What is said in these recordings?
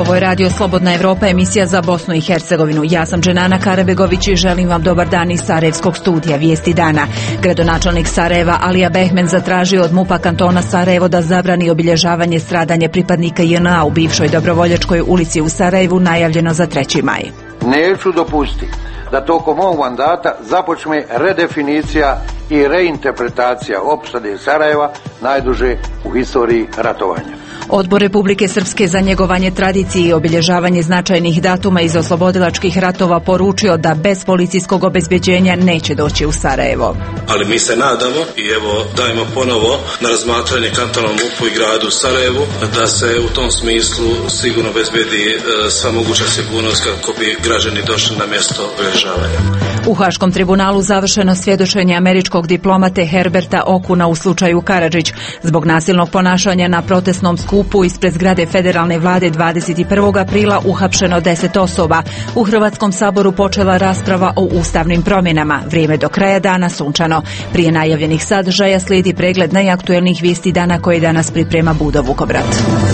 Ovo je Radio Slobodna Evropa, emisija za Bosnu i Hercegovinu. Ja sam Dženana Karabegović i želim vam dobar dan iz Sarajevskog studija Vijesti dana. Gradonačelnik Sarajeva Alija Behmen zatražio od MUP-a kantona Sarajevo da zabrani obilježavanje stradanja pripadnika JNA u bivšoj Dobrovoljačkoj ulici u Sarajevu, najavljeno za 3. maj. Neću dopustiti da tokom ovog mandata započne redefinicija i reinterpretacija opsade Sarajeva najduže u historiji ratovanja. Odbor Republike Srpske za njegovanje tradicije i obilježavanje značajnih datuma iz oslobodilačkih ratova poručio da bez policijskog obezbeđenja neće doći u Sarajevo. Ali mi se nadamo i evo dajemo ponovo na razmatranje kantonom MUP-u i gradu Sarajevu da se u tom smislu sigurno obezbedi sva moguća sigurnost kako bi građani došli na mjesto obilježavanja. U Haškom tribunalu završeno svjedočenje američkog diplomate Herberta Okuna u slučaju Karadžić. Zbog nasilnog ponašanja na protestnom skupu ispred zgrade federalne vlade 21. aprila uhapšeno 10 osoba. U Hrvatskom saboru počela rasprava o ustavnim promjenama. Vrijeme do kraja dana sunčano. Prije najavljenih sadržaja slijedi pregled najaktuelnijih vijesti dana koje danas priprema Budo Vukobrat.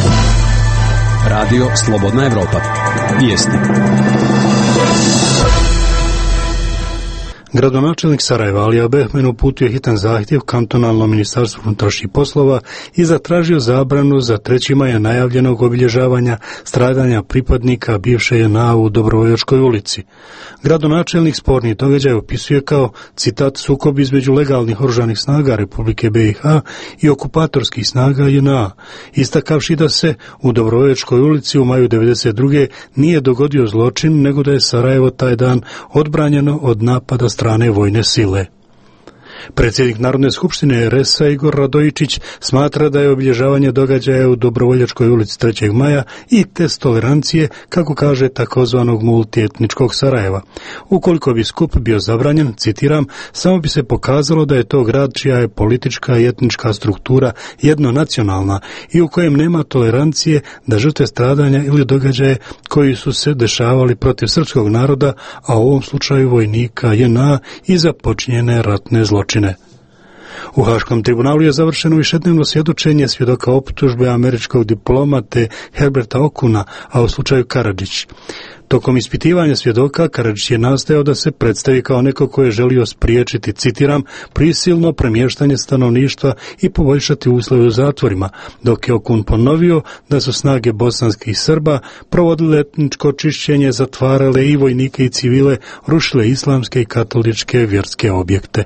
Radio Slobodna Evropa. Vijesti. Gradonačelnik Sarajeva Alija Behmen uputio hitan zahtjev kantonalnom ministarstvu unutrašnjih poslova i zatražio zabranu za 3. maja najavljenog obilježavanja stradanja pripadnika bivše JNA u Dobrovoljačkoj ulici. Gradonačelnik sporni događaj opisuje kao, citat, sukob između legalnih oružanih snaga Republike BiH i okupatorskih snaga JNA, istakavši da se u Dobrovoljačkoj ulici u maju 1992. nije dogodio zločin, nego da je Sarajevo taj dan odbranjeno od napada strane vojne sile. Predsjednik Narodne skupštine RS-a Igor Radojičić smatra da je obilježavanje događaja u Dobrovoljačkoj ulici 3. maja i test tolerancije, kako kaže takozvanog multietničkog Sarajeva. Ukoliko bi skup bio zabranjen, citiram, samo bi se pokazalo da je to grad čija je politička i etnička struktura jednonacionalna i u kojem nema tolerancije da žrtve stradanja ili događaje koji su se dešavali protiv srpskog naroda, a u ovom slučaju vojnika JNA i za počinjene ratne zločine. U Haškom tribunalu je završeno višednevno svjedočenje svjedoka optužbe američkog diplomate Herberta Okuna, a u slučaju Karadžić. Tokom ispitivanja svjedoka, Karadžić je nastojao da se predstavi kao neko ko je želio spriječiti, citiram, prisilno premještanje stanovništva i poboljšati uslove u zatvorima, dok je Okun ponovio da su snage bosanskih Srba provodile etničko čišćenje, zatvarale i vojnike i civile, rušile islamske i katoličke vjerske objekte.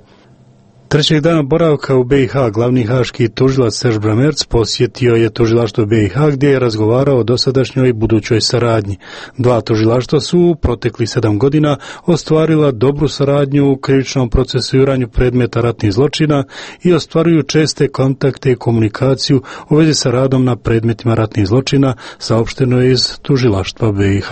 3. dana boravka u BiH glavni haški tužilac Serž Bramerc posjetio je tužilaštvo BiH gdje je razgovarao o dosadašnjoj i budućoj saradnji. 2 tužilaštva su u proteklih 7 godina ostvarila dobru saradnju u krivičnom procesuiranju predmeta ratnih zločina i ostvaruju česte kontakte i komunikaciju u vezi sa radom na predmetima ratnih zločina, saopšteno je iz tužilaštva BiH.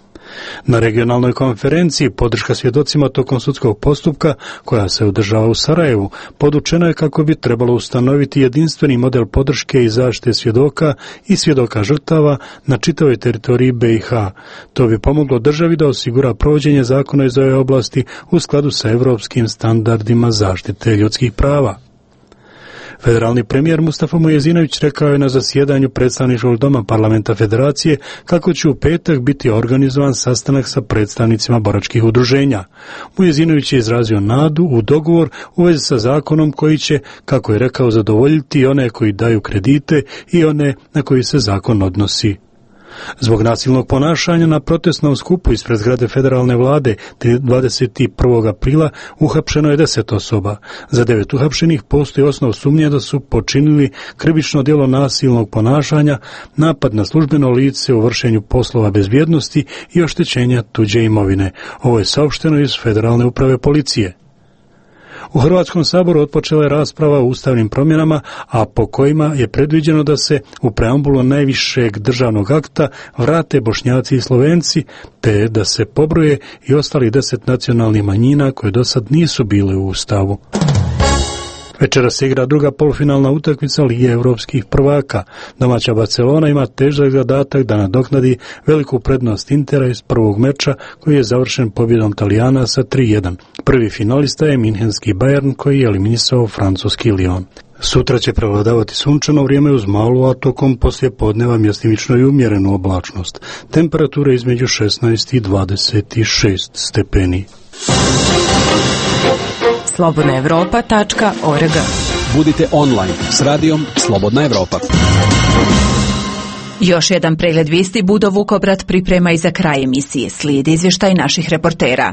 Na regionalnoj konferenciji podrška svjedocima tokom sudskog postupka, koja se održava u Sarajevu, podučeno je kako bi trebalo ustanoviti jedinstveni model podrške i zaštite svjedoka i svjedoka žrtava na čitavoj teritoriji BiH. To bi pomoglo državi da osigura provođenje zakona iz ove oblasti u skladu sa europskim standardima zaštite ljudskih prava. Federalni premijer Mustafa Mujezinović rekao je na zasjedanju predstavničkog doma parlamenta federacije kako će u petak biti organizovan sastanak sa predstavnicima boračkih udruženja. Mujezinović je izrazio nadu u dogovor u vezi sa zakonom koji će, kako je rekao, zadovoljiti one koji daju kredite i one na koji se zakon odnosi. Zbog nasilnog ponašanja na protestnom skupu ispred zgrade federalne vlade 21. aprila uhapšeno je 10 osoba. Za 9 uhapšenih postoji osnov sumnje da su počinili krivično djelo nasilnog ponašanja, napad na službeno lice u vršenju poslova bezbjednosti i oštećenja tuđe imovine. Ovo je saopšteno iz Federalne uprave policije. U Hrvatskom saboru otpočela je rasprava o ustavnim promjenama, a po kojima je predviđeno da se u preambulu najvišeg državnog akta vrate Bošnjaci i Slovenci, te da se pobroje i ostali 10 nacionalnih manjina koje do sad nisu bile u Ustavu. Večeras se igra druga polufinalna utakmica Lige europskih prvaka. Domaća Barcelona ima težak zadatak da nadoknadi veliku prednost Intera iz prvog meča koji je završen pobjedom Talijana sa 3:1. Prvi finalista je minhenski Bayern koji je eliminisao francuski Lyon. Sutra će prevladavati sunčano vrijeme uz malu, a tokom poslije podneva mjestimično i umjerenu oblačnost. Temperatura između 16 i 26 stepeni. slobodnaevropa.org. Budite online s radijom Slobodna Evropa. Još jedan pregled vijesti Budo Vukobrat priprema i za kraj emisije. Slijedi izvještaj naših reportera.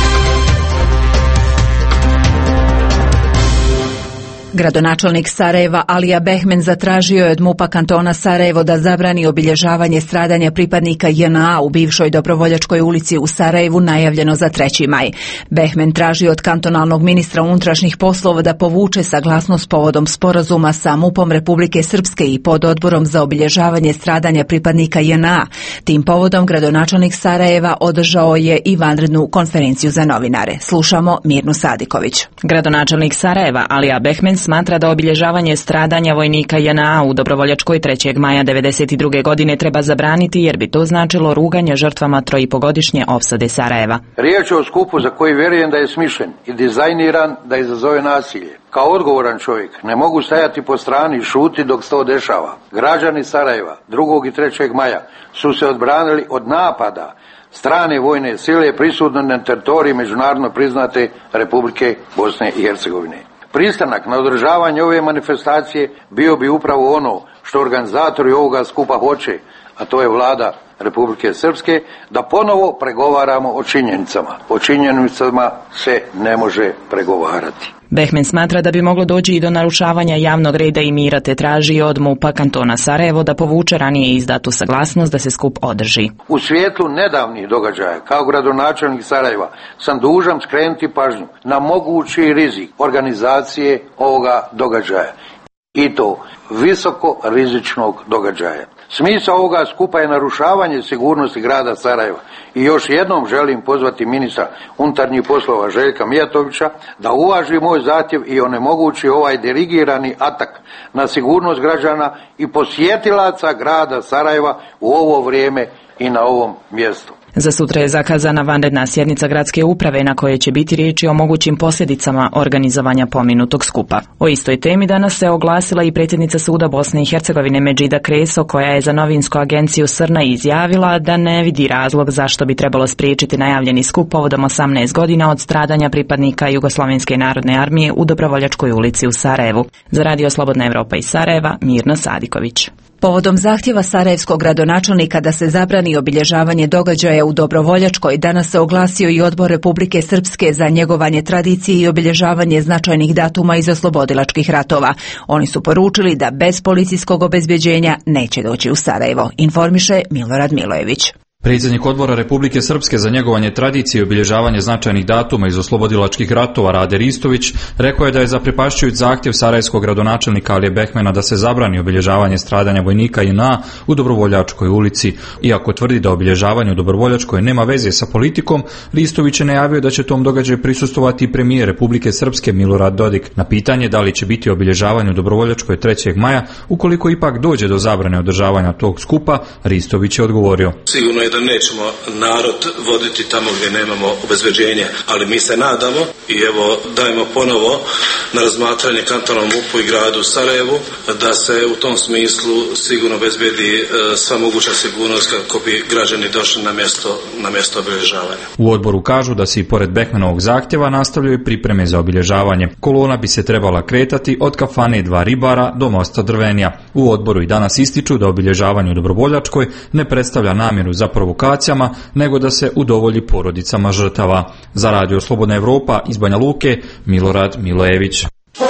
Gradonačelnik Sarajeva Alija Behmen zatražio je od MUP-a kantona Sarajevo da zabrani obilježavanje stradanja pripadnika JNA u bivšoj Dobrovoljačkoj ulici u Sarajevu najavljeno za 3. maj. Behmen traži od kantonalnog ministra unutrašnjih poslova da povuče saglasnost povodom sporazuma sa MUP-om Republike Srpske i pododborom za obilježavanje stradanja pripadnika JNA. Tim povodom gradonačelnik Sarajeva održao je i vanrednu konferenciju za novinare. Slušamo Mirnu Sadiković. Gradonačelnik Sarajeva Alija Behmen smatra da obilježavanje stradanja vojnika JNA u Dobrovoljačkoj 3. maja 1992. godine treba zabraniti jer bi to značilo ruganje žrtvama 3,5-godišnje opsade Sarajeva. Riječ je o skupu za koji vjerujem da je smišljen i dizajniran da izazove nasilje. Kao odgovoran čovjek ne mogu stajati po strani i šuti dok se to dešava. Građani Sarajeva 2. i 3. maja su se odbranili od napada strane vojne sile prisutne na teritoriji međunarodno priznate Republike Bosne i Hercegovine. Pristanak na održavanje ove manifestacije bio bi upravo ono što organizatori ovoga skupa hoće, a to je vlada Republike Srpske, da ponovo pregovaramo o činjenicama. O činjenicama se ne može pregovarati. Behmen smatra da bi moglo doći i do narušavanja javnog reda i mira, te traži od MUP-a kantona Sarajevo da povuče ranije izdatu saglasnost da se skup održi. U svijetlu nedavnih događaja, kao gradonačelnik Sarajeva, sam dužan skrenuti pažnju na mogući rizik organizacije ovoga događaja. I to visoko rizičnog događaja. Smisao ovoga skupa je narušavanje sigurnosti grada Sarajeva i još jednom želim pozvati ministra unutarnjih poslova Željka Mijatovića da uvaži moj zahtjev i onemogući ovaj dirigirani atak na sigurnost građana i posjetilaca grada Sarajeva u ovo vrijeme i na ovom mjestu. Za sutra je zakazana vanredna sjednica gradske uprave na kojoj će biti riječi o mogućim posljedicama organizovanja pomenutog skupa. O istoj temi danas se oglasila i predsjednica suda Bosne i Hercegovine Medžida Kreso, koja je za novinsku agenciju Srna izjavila da ne vidi razlog zašto bi trebalo spriječiti najavljeni skup povodom 18 godina od stradanja pripadnika Jugoslovenske narodne armije u Dobrovoljačkoj ulici u Sarajevu. Za Radio Slobodna Evropa iz Sarajeva, Mirna Sadiković. Povodom zahtjeva sarajevskog gradonačelnika da se zabrani obilježavanje događaja u Dobrovoljačkoj, danas se oglasio i Odbor Republike Srpske za njegovanje tradicije i obilježavanje značajnih datuma iz oslobodilačkih ratova. Oni su poručili da bez policijskog obezbeđenja neće doći u Sarajevo, informiše Milorad Milojević. Predsjednik Odbora Republike Srpske za njegovanje tradicije i obilježavanje značajnih datuma iz oslobodilačkih ratova Rade Ristović rekao je da je zaprepašćujući zahtjev sarajevskog gradonačelnika Alije Behmena da se zabrani obilježavanje stradanja vojnika JNA u Dobrovoljačkoj ulici. Iako tvrdi da obilježavanje u Dobrovoljačkoj nema veze sa politikom, Ristović je najavio da će tom događaju prisustvovati i premijer Republike Srpske Milorad Dodik. Na pitanje da li će biti obilježavanje u Dobrovoljačkoj 3. maja, ukoliko ipak dođe do zabrane održavanja tog skupa, Ristović je odgovorio: Sigurno je da nećemo narod voditi tamo gdje nemamo obezbeđenje, ali mi se nadamo i evo dajemo ponovo na razmatranje kantonom MUP-u i gradu Sarajevu da se u tom smislu sigurno obezbedi sva moguća sigurnost kako bi građani došli na mjesto obilježavanja. U odboru kažu da se i pored Behmenovog zahtjeva nastavljaju pripreme za obilježavanje. Kolona bi se trebala kretati od kafane Dva ribara do mosta Drvenija. U odboru i danas ističu da obilježavanje u Dobrovoljačkoj ne predstavlja namjeru za provokacijama, nego da se udovolji porodicama žrtava. Za Radio Slobodna Evropa iz Banja Luke, Milorad Milojević.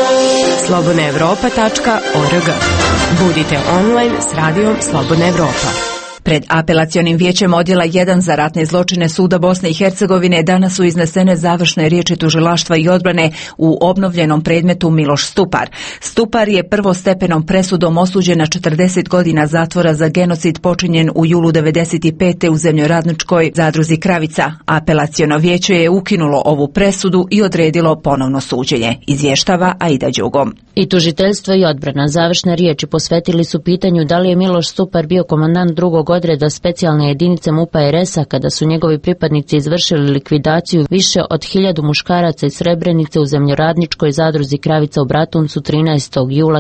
slobodnaevropa.org. Budite online s Radijom Slobodna Evropa. Pred apelacionim vijećem odjela 1 za ratne zločine suda Bosne i Hercegovine danas su iznesene završne riječi tužilaštva i odbrane u obnovljenom predmetu Miloš Stupar. Stupar je prvostepenom presudom osuđen na 40 godina zatvora za genocid počinjen u julu 1995. u zemljoradničkoj zadruzi Kravica. Apelaciono vijeće je ukinulo ovu presudu i odredilo ponovno suđenje, izvještava Aida Đugo. I tužiteljstvo i odbrana završne riječi posvetili su pitanju da li je Miloš Stupar bio komandant drugog odreda specijalne jedinice MUP-a RS-a kada su njegovi pripadnici izvršili likvidaciju više od 1000 muškaraca iz Srebrenice u zemljoradničkoj zadruzi Kravica u Bratuncu 13. jula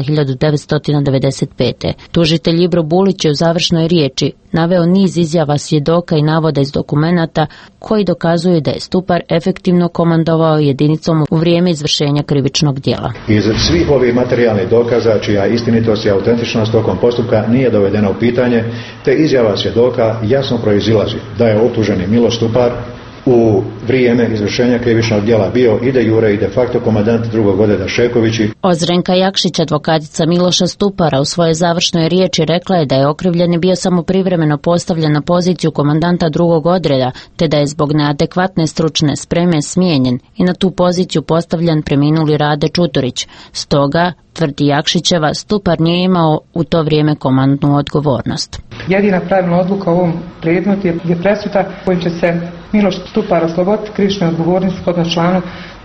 1995. Tužitelj Ibro Bulić je u završnoj riječi naveo niz izjava svjedoka i navoda iz dokumenata koji dokazuju da je Stupar efektivno komandovao jedinicom u vrijeme izvršenja krivičnog djela. Iz svih ovih materijalnih dokaza čija istinitost i autentičnost tokom postupka nije dovedena u pitanje, te izjava svjedoka jasno proizilazi da je optuženi Miloš Stupar u vrijeme izvršenja krivičnog djela bio i de jure i de facto komandant drugog odreda Šekovići. Ozrenka Jakšić, advokatica Miloša Stupara, u svojoj završnoj riječi rekla je da je okrivljeni bio samo privremeno postavljen na poziciju komandanta drugog odreda, te da je zbog neadekvatne stručne spreme smijenjen i na tu poziciju postavljen preminuli Rade Čuturić. Stoga, tvrdi Jakšićeva, Stupar nije imao u to vrijeme komandnu odgovornost. Jedina pravilna odluka u ovom predmetu je presuda kojim će se Miloš Stupar osloboditi krivične odgovornosti shodno članu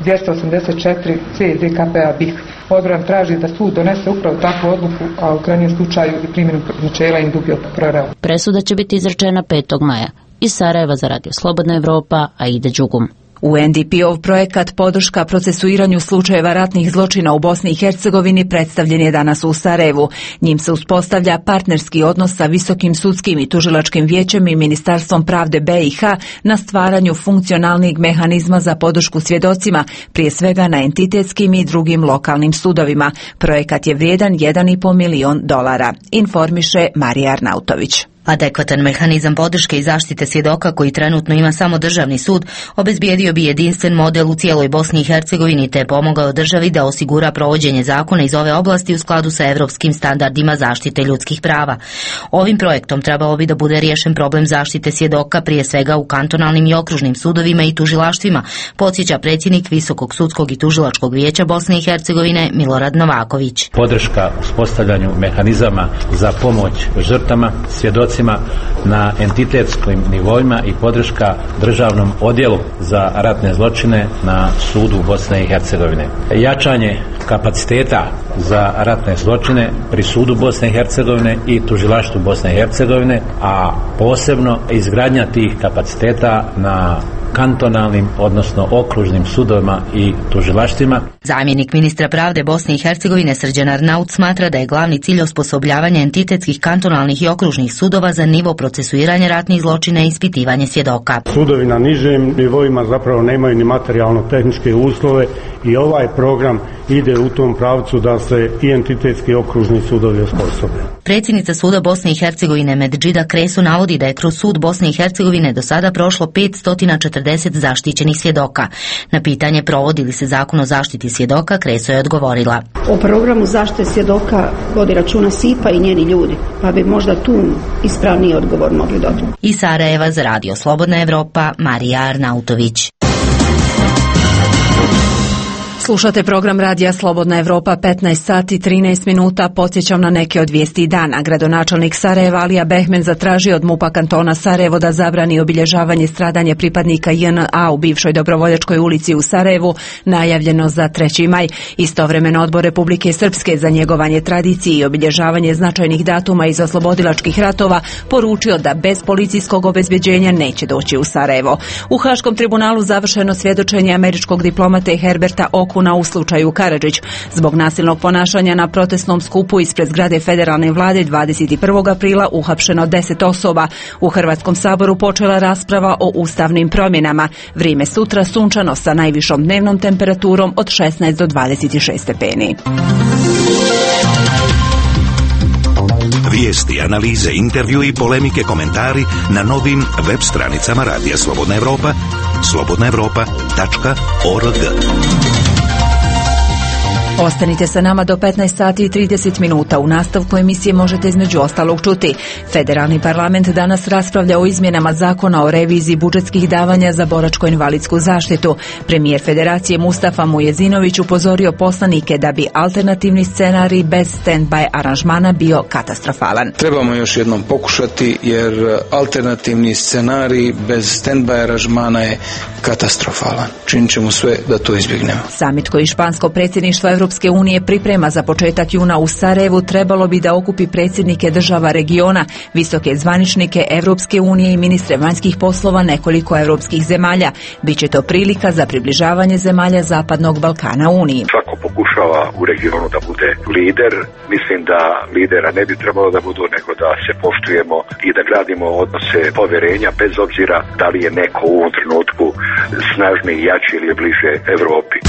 284 C ZKP-a BiH. Odbor traži da sud donese upravo takvu odluku, a u krajnjem slučaju i primjenu načela in dubio pro reo. Presuda će biti izrečena 5. maja. Iz Sarajeva za Radio Slobodna Evropa, Aida Đugum. UNDP-ov projekat podrška procesuiranju slučajeva ratnih zločina u Bosni i Hercegovini predstavljen je danas u Sarajevu. Njim se uspostavlja partnerski odnos sa Visokim sudskim i tužilačkim vijećem i Ministarstvom pravde BiH na stvaranju funkcionalnih mehanizma za podršku svjedocima, prije svega na entitetskim i drugim lokalnim sudovima. Projekat je vrijedan $1,5 milion. Informiše Marija Arnautović. Adekvatan mehanizam podrške i zaštite svjedoka koji trenutno ima samo državni sud obezbijedio bi jedinstven model u cijeloj Bosni i Hercegovini te pomogao državi da osigura provođenje zakona iz ove oblasti u skladu sa europskim standardima zaštite ljudskih prava. Ovim projektom trebalo bi da bude riješen problem zaštite svjedoka prije svega u kantonalnim i okružnim sudovima i tužilaštvima, podsjeća predsjednik Visokog sudskog i tužilačkog vijeća Bosne i Hercegovine Milorad Novaković. Podrška uspostavljanju mehanizama za pomoć žrtvama, svjedocima na entitetskim nivoima i podrška državnom odjelu za ratne zločine na sudu Bosne i Hercegovine. Jačanje kapaciteta za ratne zločine pri sudu Bosne i Hercegovine i tužilaštvu Bosne i Hercegovine, a posebno izgradnja tih kapaciteta na kantonalnim, odnosno okružnim sudovima i tužilaštvima. Zamjenik ministra pravde Bosne i Hercegovine Srđan Arnaut smatra da je glavni cilj osposobljavanje entitetskih, kantonalnih i okružnih sudova za nivo procesuiranja ratnih zločina i ispitivanje svjedoka. Sudovi na nižim nivoima zapravo nemaju ni materijalno-tehničke uslove i ovaj program ide u tom pravcu da se i entitetski okružni sudovi osposobe. Predsjednica suda Bosne i Hercegovine Medžida Kresu navodi da je kroz sud Bosne i Hercegovine do sada prošlo 540 zaštićenih svjedoka. Na pitanje provodi li se zakon o zaštiti svjedoka, Kreso je odgovorila. O programu zaštite svjedoka vodi računa SIPA i njeni ljudi, pa bi možda tu ispravniji odgovor mogli dobiti. Iz Sarajeva za Radio Slobodna Evropa, Marija Arnautović. Slušate program Radija Slobodna Evropa, 15 sati 13 minuta. Podsjećam na neke od vijesti dana. Gradonačelnik Sarajeva Alija Behmen zatražio od MUP-a kantona Sarajevo da zabrani obilježavanje stradanja pripadnika JNA u bivšoj Dobrovoljačkoj ulici u Sarajevu, najavljeno za 3. maj. Istovremeno Odbor Republike Srpske za njegovanje tradicije i obilježavanje značajnih datuma iz oslobodilačkih ratova poručio da bez policijskog obezbeđenja neće doći u Sarajevo. U Haškom tribunalu završeno svjedočenje američkog diplomate Herberta Okuna u slučaju Karadžić. Zbog nasilnog ponašanja na protestnom skupu ispred zgrade federalne vlade 21. aprila uhapšeno 10 osoba. U Hrvatskom saboru počela rasprava o ustavnim promjenama. Vrijeme sutra sunčano sa najvišom dnevnom temperaturom od 16 do 26 stepeni. Vijesti, analize, intervju i polemike, komentari na novim web stranicama Radija Slobodna Evropa, slobodnaevropa.org. Ostanite sa nama do 15 sati i 30 minuta. U nastavku emisije možete između ostalog čuti. Federalni parlament danas raspravlja o izmjenama zakona o reviziji budžetskih davanja za boračko-invalidsku zaštitu. Premijer Federacije Mustafa Mujezinović upozorio poslanike da bi alternativni scenarij bez stand-by aranžmana bio katastrofalan. Trebamo još jednom pokušati jer alternativni scenarij bez stand-by aranžmana je katastrofalan. Činit ćemo sve da to izbjegnemo. Samit koji špansko predsjedništvo Europske unije priprema za početak juna u Sarajevu trebalo bi da okupi predsjednike država regiona, visoke zvaničnike Europske unije i ministre vanjskih poslova nekoliko europskih zemalja. Biće to prilika za približavanje zemalja Zapadnog Balkana Uniji. Svako pokušava u regionu da bude lider. Mislim da lidera ne bi trebalo da budu, nego da se poštujemo i da gradimo odnose povjerenja bez obzira da li je neko u ovom trenutku snažniji, jači ili je bliže Evropi.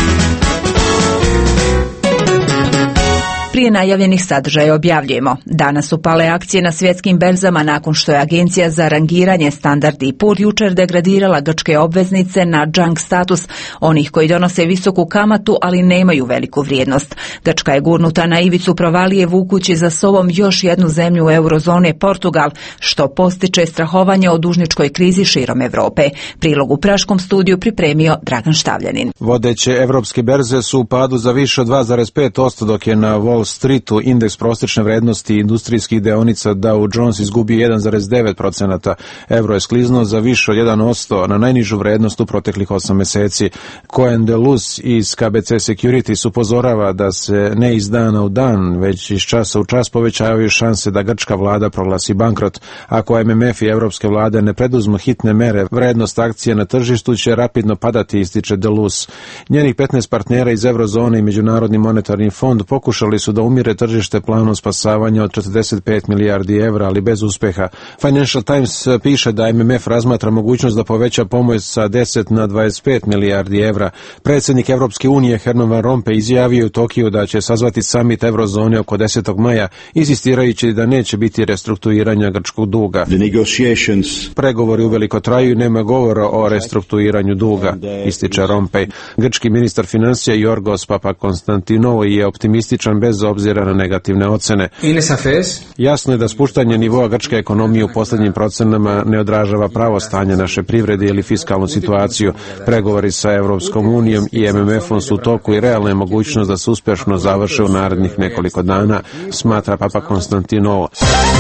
Prije najavljenih sadržaja objavljujemo. Danas su pale akcije na svjetskim berzama nakon što je Agencija za rangiranje Standard & Poor jučer degradirala grčke obveznice na junk status, onih koji donose visoku kamatu, ali nemaju veliku vrijednost. Grčka je gurnuta na ivicu provalije vukući za sobom još jednu zemlju eurozone, Portugal, što postiče strahovanje o dužničkoj krizi širom Europe. Prilog u Praškom studiju pripremio Dragan Štavljanin. Vodeće evropske berze su u padu za više od 2,5%, dok je na Wall Streetu indeks prosječne vrednosti industrijskih deonica Dow Jones izgubio 1,9%, euro je skliznuo za više od 1% na najnižu vrednost u proteklih 8 mjeseci. Cohen de Luz iz KBC Securities upozorava da se ne iz dana u dan, već iz časa u čas povećavaju šanse da grčka vlada proglasi bankrot. Ako MMF i evropske vlade ne preduzmu hitne mere, vrednost akcije na tržištu će rapidno padati, ističe de Luz. Njenih 15 partnera iz eurozone i Međunarodni monetarni fond pokušali su da umire tržište planom spasavanja od 45 milijardi evra, ali bez uspjeha. Financial Times piše da MMF razmatra mogućnost da poveća pomoć sa 10 na 25 milijardi evra. Predsjednik Europske unije Herman Van Rompuy izjavio u Tokiju da će sazvati summit eurozone oko 10. maja, insistirajući da neće biti restrukturiranja grčkog duga. Pregovori uveliko traju i nema govora o restrukturiranju duga, ističe Rompuy. Grčki ministar financija Yorgos Papakonstantinou je optimističan bez obzira na negativne ocene. Jasno je da spuštanje nivoa grčke ekonomije u posljednjim procenama ne odražava pravo stanje naše privrede ili fiskalnu situaciju. Pregovori sa Europskom unijom i MMF-om su u toku i realna je mogućnost da se uspješno završe u narednih nekoliko dana, smatra Papakonstantinou.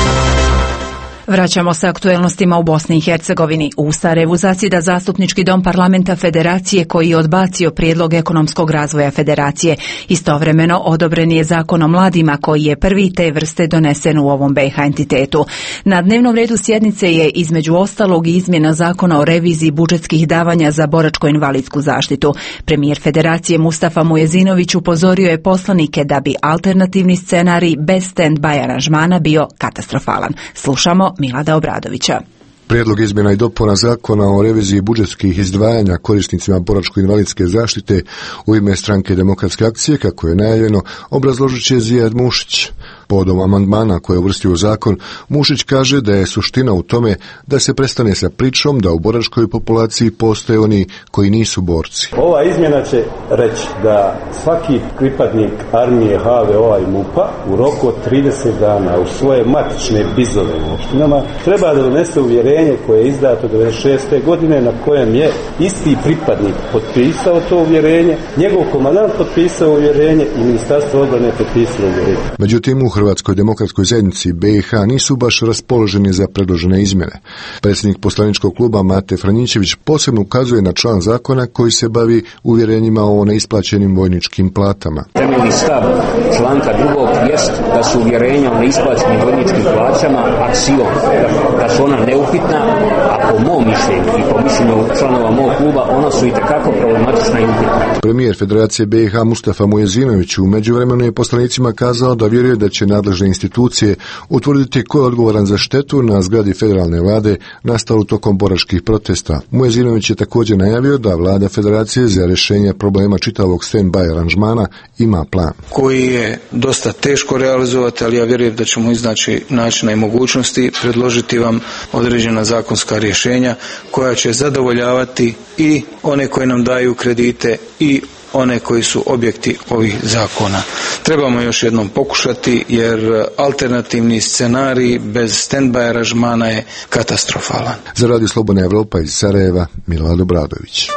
Vraćamo se aktuelnostima u Bosni i Hercegovini. U Sarajevu zasjeda Zastupnički dom parlamenta Federacije koji je odbacio prijedlog ekonomskog razvoja Federacije. Istovremeno odobren je Zakon o mladima koji je prvi te vrste donesen u ovom BiH entitetu. Na dnevnom redu sjednice je između ostalog i izmjena Zakona o reviziji budžetskih davanja za boračko-invalidsku zaštitu. Premijer Federacije Mustafa Mujezinović upozorio je poslanike da bi alternativni scenarij bez stand-by aranžmana bio katastrofalan. Slušamo Milada Obradovića. Prijedlog izmjena i dopuna Zakona o reviziji budžetskih izdvajanja korisnicima boračko-invalidske zaštite u ime Stranke demokratske akcije, kako je najavljeno, obrazložit će Zijad Mušić. Povodom amandmana koje je uvrstio u zakon, Mušić kaže da je suština u tome da se prestane sa pričom da u boračkoj populaciji postoje oni koji nisu borci. Ova izmjena će reći da svaki pripadnik armije, HVO-a i MUP-a u roku od 30 dana u svoje matične bizove u opštinama treba da donese uvjerenje koje je izdato 1996. godine na kojem je isti pripadnik potpisao to uvjerenje, njegov komandant potpisao uvjerenje i Ministarstvo odbrane potpisalo uvjerenje. Međutim, u Hrvatskoj demokratskoj zajednici BiH nisu baš raspoloženi za predložene izmjene. Predsjednik poslaničkog kluba Mate Franjićević posebno ukazuje na član zakona koji se bavi uvjerenjima o neisplaćenim vojničkim platama. Temeljni stav članka 2. jest da su uvjerenja o neisplaćenim vojničkim plaćama aksiom, da su ona neupitna, a po mom mišljenju i po mišljenju članova mog kluba ona su itekako problematična i upitna. Premijer Federacije BiH Mustafa Mujezinović u međuvremenu je poslanicima kazao da vjeruje da će nadležne institucije utvrditi ko je odgovoran za štetu na zgradi federalne vlade nastalu tokom boračkih protesta. Mujezinović je također najavio da vlada Federacije za rješenje problema čitavog stand-by aranžmana ima plan. Koji je dosta teško realizovati, ali ja vjerujem da ćemo iznaći načina i mogućnosti predložiti vam određena zakonska rješenja koja će zadovoljavati i one koji nam daju kredite i one koji su objekti ovih zakona. Trebamo još jednom pokušati jer alternativni scenarij bez stand-by aranžmana je katastrofalan. Za Radio Slobodna Evropa iz Sarajeva, Milorad Obradović.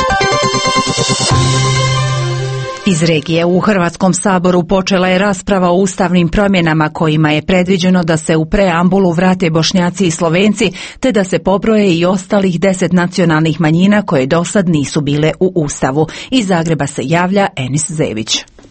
Iz regije u Hrvatskom saboru počela je rasprava o ustavnim promjenama kojima je predviđeno da se u preambulu vrate Bošnjaci i Slovenci, te da se pobroje i ostalih 10 nacionalnih manjina koje dosad nisu bile u Ustavu. Iz Zagreba se javlja Enis Zević.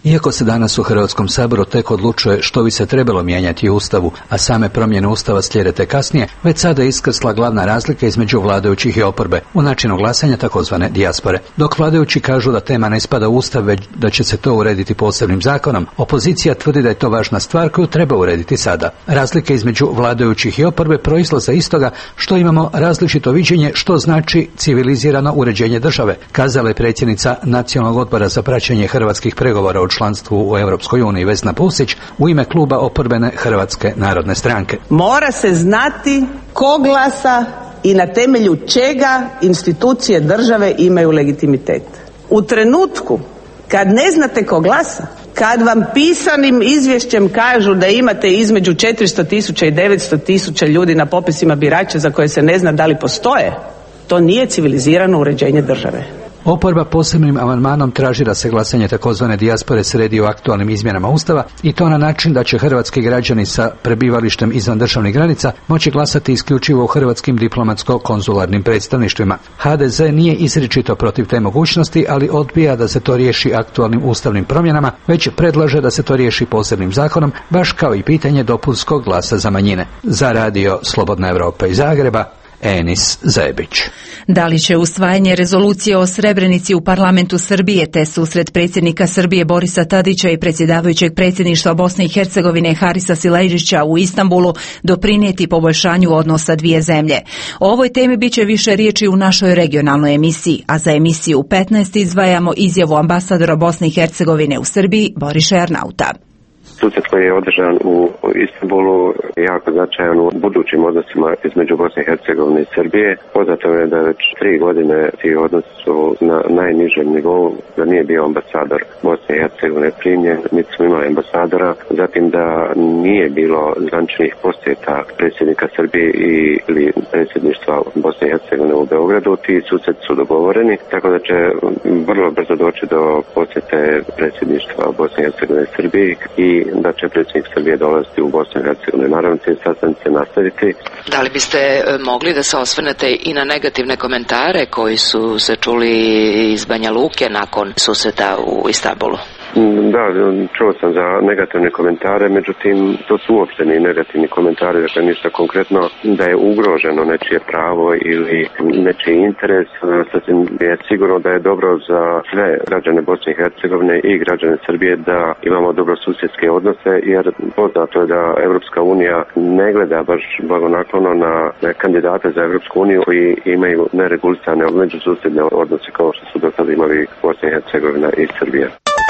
Iako se danas u Hrvatskom saboru tek odlučuje što bi se trebalo mijenjati u Ustavu, a same promjene Ustava slijede te kasnije, već sada je iskrsla glavna razlika između vladajućih i oporbe u načinu glasanja takozvane dijaspore. Dok vladajući kažu da tema ne spada u Ustav, već da će se to urediti posebnim zakonom, opozicija tvrdi da je to važna stvar koju treba urediti sada. Razlike između vladajućih i oporbe proizlaze iz toga što imamo različito viđenje što znači civilizirano uređenje države, kazala je predsjednica Nacionalnog odbora za praćenje hrvatskih pregovora o članstvu u Europskoj uniji Vesna Pusić u ime kluba oporbene Hrvatske narodne stranke. Mora se znati ko glasa i na temelju čega institucije države imaju legitimitet. U trenutku kad ne znate ko glasa, kad vam pisanim izvješćem kažu da imate između 400.000 i 900.000 ljudi na popisima birača za koje se ne zna da li postoje, to nije civilizirano uređenje države. Oporba posebnim amandmanom traži da se glasanje takozvane dijaspore sredi u aktualnim izmjenama Ustava i to na način da će hrvatski građani sa prebivalištem izvan državnih granica moći glasati isključivo u hrvatskim diplomatsko-konzularnim predstavništvima. HDZ nije izričito protiv te mogućnosti, ali odbija da se to riješi aktualnim ustavnim promjenama, već predlaže da se to riješi posebnim zakonom, baš kao i pitanje dopunskog glasa za manjine. Za radio Slobodna Evropa iz Zagreba, Enis Zebić. Da li će usvajanje rezolucije o Srebrenici u parlamentu Srbije te susret predsjednika Srbije Borisa Tadića i predsjedavajućeg predsjedništva Bosne i Hercegovine Harisa Silajdžića u Istanbulu doprinijeti poboljšanju odnosa dvije zemlje? O ovoj temi bit će više riječi u našoj regionalnoj emisiji, a za emisiju 15 izdvajamo izjavu ambasadora Bosne i Hercegovine u Srbiji Borisa Ernauta. Susret koji je održan u Istanbulu je jako značajan u budućim odnosima između Bosne i Hercegovine i Srbije. Poznato je da već 3 godine ti odnosi su na najnižem nivou, da nije bio ambasador Bosne i Hercegovine primljen, niti smo imali ambasadora, zatim da nije bilo zvaničnih posjeta predsjednika Srbije ili predsjedništva Bosne i Hercegovine u Beogradu. Ti susret su dogovoreni, tako da će vrlo brzo doći do posjete predsjedništva Bosne i Hercegovine i Srbije i da će predsjednik Srbije dolaziti u Bosnu i Hercegovinu. Naravno, ti sastanci nastaviti. Da li biste mogli da se osvrnete i na negativne komentare koji su se čuli iz Banja Luke nakon susreta u Istanbulu? Da, čuo sam za negativne komentare, međutim, to su uopšte ni negativni komentari, dakle ništa konkretno da je ugroženo nečije pravo ili nečiji interes. Sasvim je sigurno da je dobro za sve građane Bosne i Hercegovine i građane Srbije da imamo dobrosusjedske odnose, jer poznato je da Europska unija ne gleda baš blagonaklono na kandidate za Europsku uniju koji imaju neregulisane međususjedne odnose kao što su do sada imali Bosna i Hercegovina i Srbija.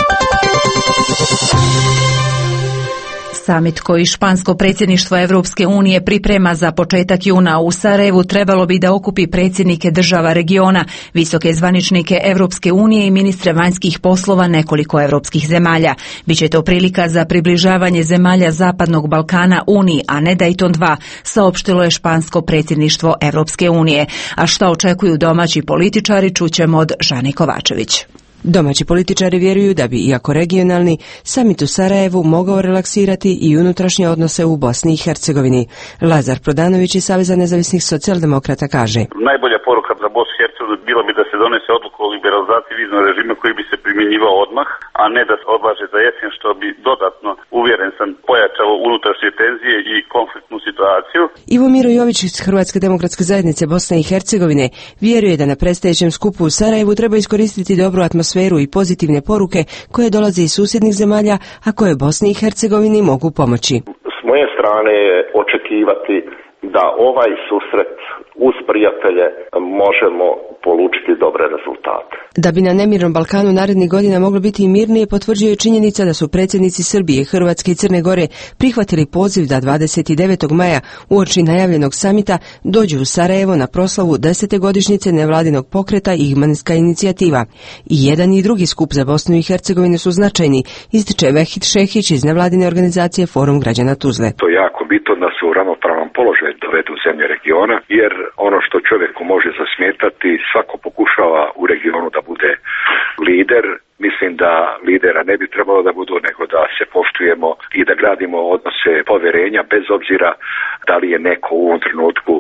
Samit koji špansko predsjedništvo Europske unije priprema za početak juna u Sarajevu trebalo bi da okupi predsjednike država regiona, visoke zvaničnike Europske unije i ministre vanjskih poslova nekoliko europskih zemalja. Biće to prilika za približavanje zemalja Zapadnog Balkana Uniji, a ne Dayton 2, saopštilo je špansko predsjedništvo Europske unije. A šta očekuju domaći političari, čućemo od Žane Kovačević. Domaći političari vjeruju da bi, iako regionalni, samit u Sarajevu mogao relaksirati i unutrašnje odnose u Bosni i Hercegovini. Lazar Prodanović iz Saveza nezavisnih socijaldemokrata kaže: Najbolja poruka za Bosnu i Hercegovinu bila bi da se donese odluka o liberalizaciji viznog režima koji bi se primjenjivao odmah, a ne da se odlaže za jesen, što bi dodatno, uvjeren sam, pojačalo unutrašnje tenzije i konfliktnu situaciju. Ivo Miro Jović iz Hrvatske demokratske zajednice Bosne i Hercegovine vjeruje da na predstojećem skupu u Sarajevu treba iskoristiti dobru atmosferu i pozitivne poruke koje dolaze iz susjednih zemalja, a koje Bosni i Hercegovini mogu pomoći. S moje strane je očekivati da ovaj susret uz prijatelje možemo polučiti dobre rezultate. Da bi na nemirnom Balkanu narednih godina moglo biti i mirnije, potvrđuje činjenica da su predsjednici Srbije, Hrvatske i Crne Gore prihvatili poziv da 29. maja uoči najavljenog samita dođu u Sarajevo na proslavu 10. godišnjice nevladinog pokreta Igmanska inicijativa. I jedan i drugi skup za Bosnu i Hercegovinu su značajni, ističe Vehid Šehić iz nevladine organizacije Forum građana Tuzle. To je jako bitno da se u ravnopravan položaj dovedu zemlje regiona, jer ono što čovjeku može zasmetati, svako pokušava u regionu da bude lider. Mislim da lidera ne bi trebalo da budu, nego da se poštujemo i da gradimo odnose povjerenja bez obzira da li je neko u ovom trenutku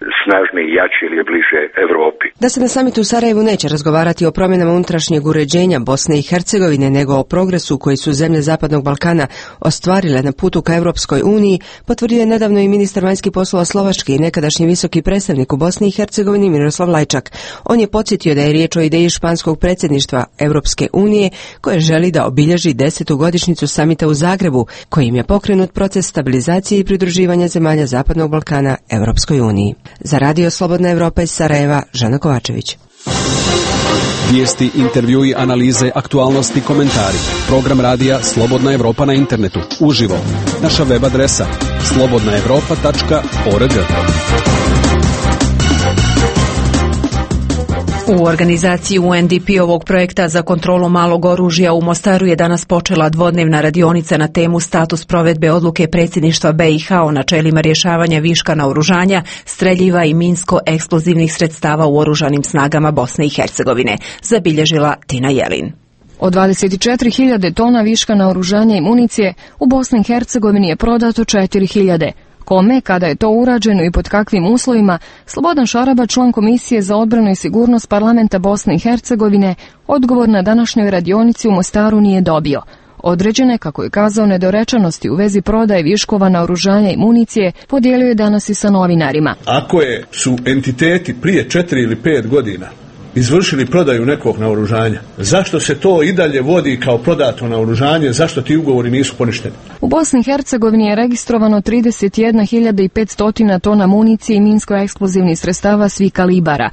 snažniji, jači ili je bliže Europi. Da se na samitu u Sarajevu neće razgovarati o promjenama unutrašnjeg uređenja Bosne i Hercegovine, nego o progresu koji su zemlje Zapadnog Balkana ostvarile na putu ka Europskoj uniji, potvrdio je nedavno i ministar vanjskih poslova Slovačke i nekadašnji visoki predstavnik u Bosni i Hercegovini Miroslav Lajčak. On je podsjetio da je riječ o ideji španskog predsjedništva Europske unije koje želi da obilježi 10. godišnjicu samita u Zagrebu, kojim je pokrenut proces stabilizacije i pridruživanja zemalja Zapadnog Balkana Europskoj uniji. Za Radio Slobodna Evropa iz Sarajeva, Žana Kovačević. Vijesti, intervjui, analize, aktualnosti, komentari. Program radija Slobodna Evropa na internetu, uživo. Naša web adresa slobodnaevropa.org. U organizaciji UNDP-ovog projekta za kontrolu malog oružja u Mostaru je danas počela dvodnevna radionica na temu status provedbe odluke predsjedništva BiH o načelima rješavanja viška naoružanja, streljiva i minsko-eksplozivnih sredstava u oružanim snagama Bosne i Hercegovine, zabilježila Tina Jelin. Od 24.000 tona viška naoružanja i municije u Bosni i Hercegovini je prodato 4.000. Kome, kada je to urađeno i pod kakvim uslovima, Slobodan Šaraba, član Komisije za odbranu i sigurnost Parlamenta Bosne i Hercegovine, odgovor na današnjoj radionici u Mostaru nije dobio. Određene, kako je kazao, nedorečenosti u vezi prodaje viškova naoružanja i municije podijelio je danas i sa novinarima. Ako su entiteti prije 4 ili 5 godina izvršili prodaju nekog naoružanja, zašto se to i dalje vodi kao prodato naoružanje, zašto ti ugovori nisu poništeni? U Bosni i Hercegovini je registrovano 31.500 tona municije i minsko-eksplozivnih sredstava svih kalibara.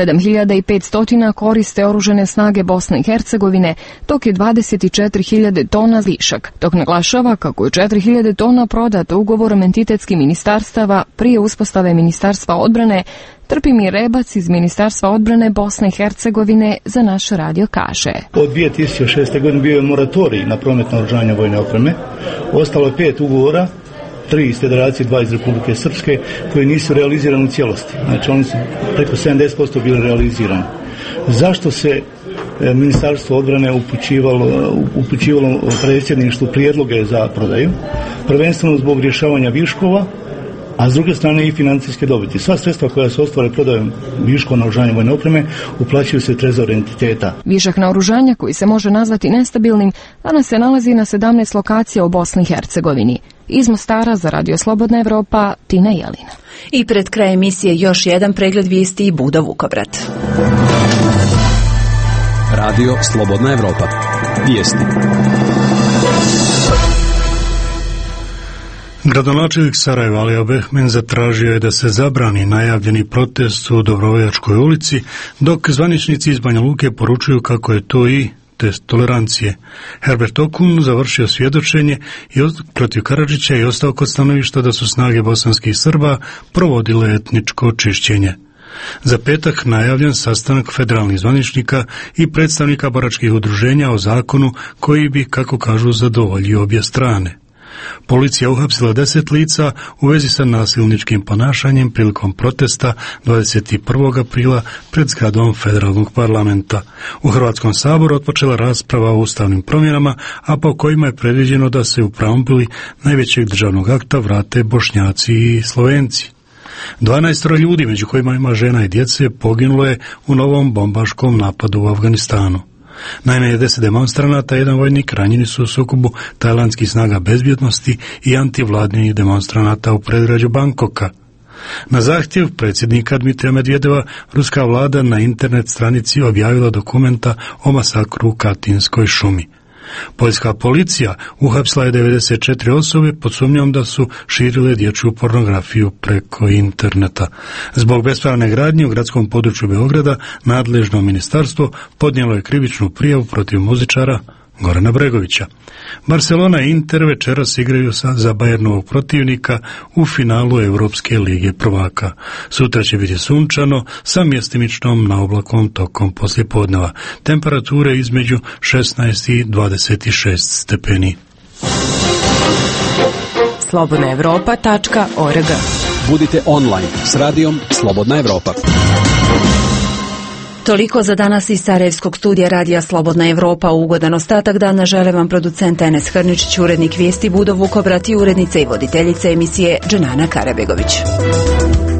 7.500 koriste oružane snage Bosne i Hercegovine, dok je 24.000 tona višak. Dok naglašava kako je 4.000 tona prodato ugovorom entitetskih ministarstava prije uspostave Ministarstva odbrane, Trpimir Rebac iz Ministarstva odbrane Bosne i Hercegovine za naš radio kaže. Od 2006. godine bio je moratorij na promet naoružanja vojne opreme. Ostalo je 5 ugovora, 3 iz Federacije, 2 iz Republike Srpske, koji nisu realizirani u cijelosti. Znači oni su preko 70% bili realizirani. Zašto se Ministarstvo odbrane upućivalo predsjedništvu prijedloge za prodaju? Prvenstveno zbog rješavanja viškova, a s druge strane i financijske dobiti. Sva sredstva koja se ostvare prodajom viškova naoružanja vojne opreme uplaćuju se trezor entiteta. Višak naoružanja, koji se može nazvati nestabilnim, danas se nalazi na 17 lokacija u Bosni i Hercegovini. Iz Mostara za Radio Slobodna Evropa, Tina Jelina. I pred kraj emisije još jedan pregled vijesti i Budo Vukobrad. Radio Slobodna Evropa. Vijesti. Gradonačelnik Sarajeva Alija Behmen zatražio je da se zabrani najavljeni protest u Dobrovoljačkoj ulici, dok zvaničnici iz Banja Luke poručuju kako je to i test tolerancije. Herbert Okun završio svjedočenje protiv Karadžića i ostao kod stanovišta da su snage bosanskih Srba provodile etničko čišćenje. Za petak najavljen sastanak federalnih zvaničnika i predstavnika boračkih udruženja o zakonu koji bi, kako kažu, zadovoljio obje strane. Policija uhapsila 10 lica u vezi sa nasilničkim ponašanjem prilikom protesta 21. aprila pred zgradom federalnog parlamenta. U Hrvatskom saboru otpočela rasprava o ustavnim promjenama, a po kojima je predviđeno da se u preambuli najvećeg državnog akta vrate Bošnjaci i Slovenci. 12 ljudi, među kojima ima žena i djece, poginulo je u novom bombaškom napadu u Afganistanu. Najmanje 10 demonstranata i jedan vojnik ranjeni su u sukobu tajlandskih snaga bezbjednosti i antivladnih demonstranata u predgrađu Bangkoka. Na zahtjev predsjednika Dmitrija Medvedeva, ruska vlada na internet stranici objavila dokumenta o masakru u Katinskoj šumi. Poljska policija uhapsila je 94 osobe pod sumnjom da su širile dječju pornografiju preko interneta. Zbog bespravne gradnje u gradskom području Beograda nadležno ministarstvo podnijelo je krivičnu prijavu protiv muzičara Gorana Bregovića. Barcelona i Inter večeras igraju za Bayernovog protivnika u finalu Europske lige prvaka. Sutra će biti sunčano sa mjestimičnom naoblakom tokom poslijepodneva. Temperature između 16 i 26 stepeni. slobodnaevropa.org. Budite online s radijom Slobodna Evropa. Toliko za danas iz Sarajevskog studija Radija Slobodna Evropa. Ugodan ostatak dana žele vam producent Enes Hrničić, urednik vijesti Budo Vukobrad i urednica i voditeljica emisije Dženana Karabegović.